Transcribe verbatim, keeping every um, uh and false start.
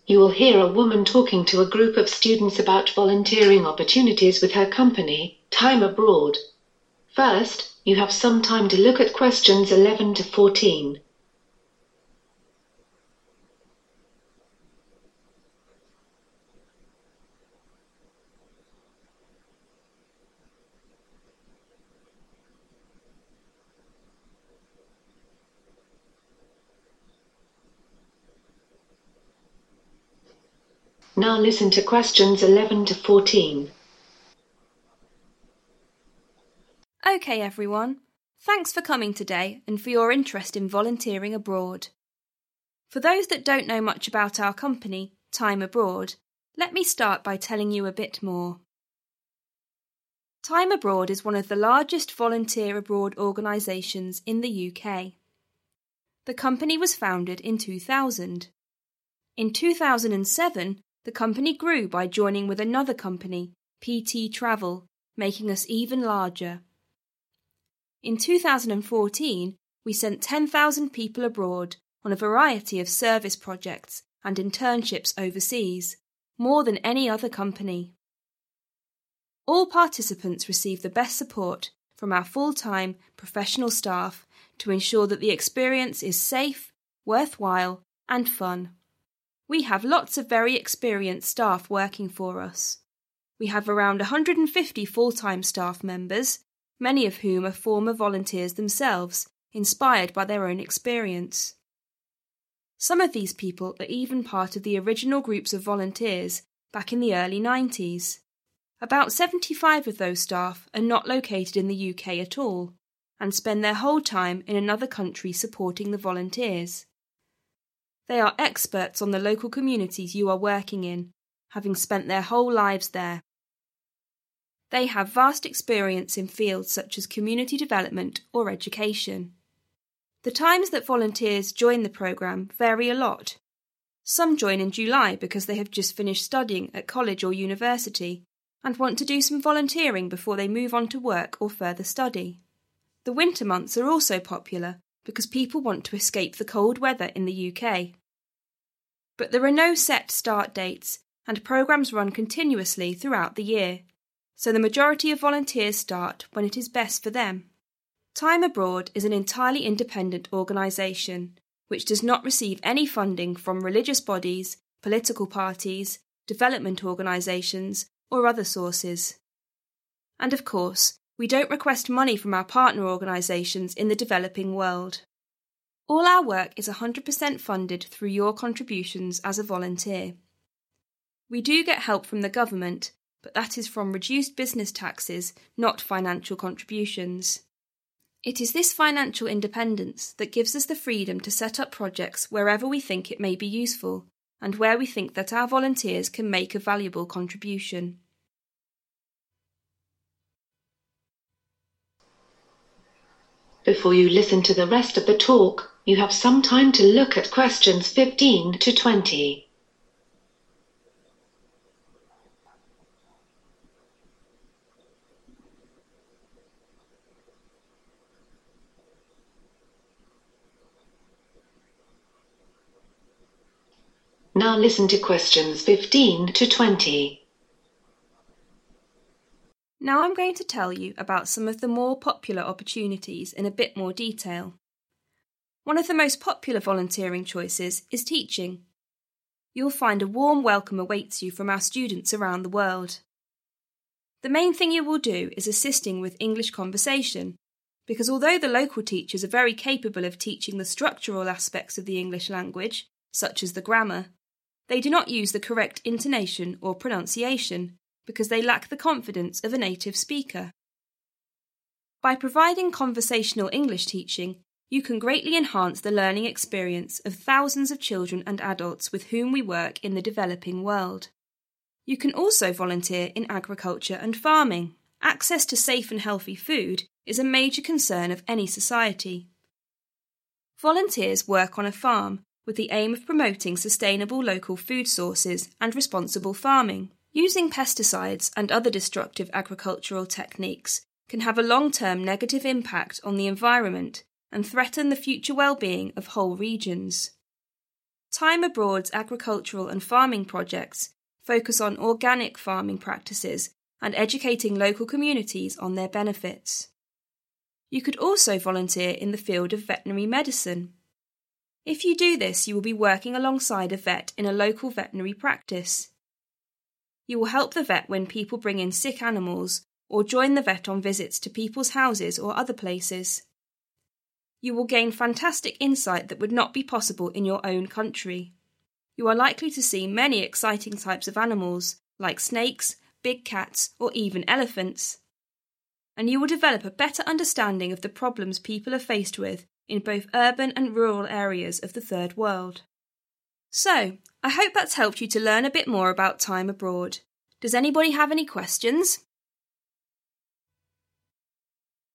You will hear a woman talking to a group of students about volunteering opportunities with her company, Time Abroad. First, you have some time to look at questions eleven to fourteen. Now listen to questions eleven to fourteen. Okay, everyone. Thanks for coming today and for your interest in volunteering abroad. For those that don't know much about our company, Time Abroad, let me start by telling you a bit more. Time Abroad is one of the largest volunteer abroad organisations in the U K. The company was founded in two thousand. In two thousand seven, the company grew by joining with another company, P T Travel, making us even larger. In two thousand fourteen, we sent ten thousand people abroad on a variety of service projects and internships overseas, more than any other company. All participants receive the best support from our full-time professional staff to ensure that the experience is safe, worthwhile, and fun. We have lots of very experienced staff working for us. We have around one hundred fifty full-time staff members, many of whom are former volunteers themselves, inspired by their own experience. Some of these people are even part of the original groups of volunteers back in the early nineties. About seventy-five of those staff are not located in the U K at all, and spend their whole time in another country supporting the volunteers. They are experts on the local communities you are working in, having spent their whole lives there. They have vast experience in fields such as community development or education. The times that volunteers join the programme vary a lot. Some join in July because they have just finished studying at college or university and want to do some volunteering before they move on to work or further study. The winter months are also popular because people want to escape the cold weather in the U K. But there are no set start dates, and programmes run continuously throughout the year, so the majority of volunteers start when it is best for them. Time Abroad is an entirely independent organisation, which does not receive any funding from religious bodies, political parties, development organisations, or other sources. And of course, we don't request money from our partner organisations in the developing world. All our work is one hundred percent funded through your contributions as a volunteer. We do get help from the government, but that is from reduced business taxes, not financial contributions. It is this financial independence that gives us the freedom to set up projects wherever we think it may be useful, and where we think that our volunteers can make a valuable contribution. Before you listen to the rest of the talk, you have some time to look at questions fifteen to twenty. Now listen to questions fifteen to twenty. Now I'm going to tell you about some of the more popular opportunities in a bit more detail. One of the most popular volunteering choices is teaching. You'll find a warm welcome awaits you from our students around the world. The main thing you will do is assisting with English conversation, because although the local teachers are very capable of teaching the structural aspects of the English language, such as the grammar, they do not use the correct intonation or pronunciation because they lack the confidence of a native speaker. By providing conversational English teaching, you can greatly enhance the learning experience of thousands of children and adults with whom we work in the developing world. You can also volunteer in agriculture and farming. Access to safe and healthy food is a major concern of any society. Volunteers work on a farm with the aim of promoting sustainable local food sources and responsible farming. Using pesticides and other destructive agricultural techniques can have a long-term negative impact on the environment and threaten the future well-being of whole regions. Time Abroad's agricultural and farming projects focus on organic farming practices and educating local communities on their benefits. You could also volunteer in the field of veterinary medicine. If you do this, you will be working alongside a vet in a local veterinary practice. You will help the vet when people bring in sick animals or join the vet on visits to people's houses or other places. You will gain fantastic insight that would not be possible in your own country. You are likely to see many exciting types of animals, like snakes, big cats, or even elephants. And you will develop a better understanding of the problems people are faced with in both urban and rural areas of the Third World. So, I hope that's helped you to learn a bit more about Time Abroad. Does anybody have any questions?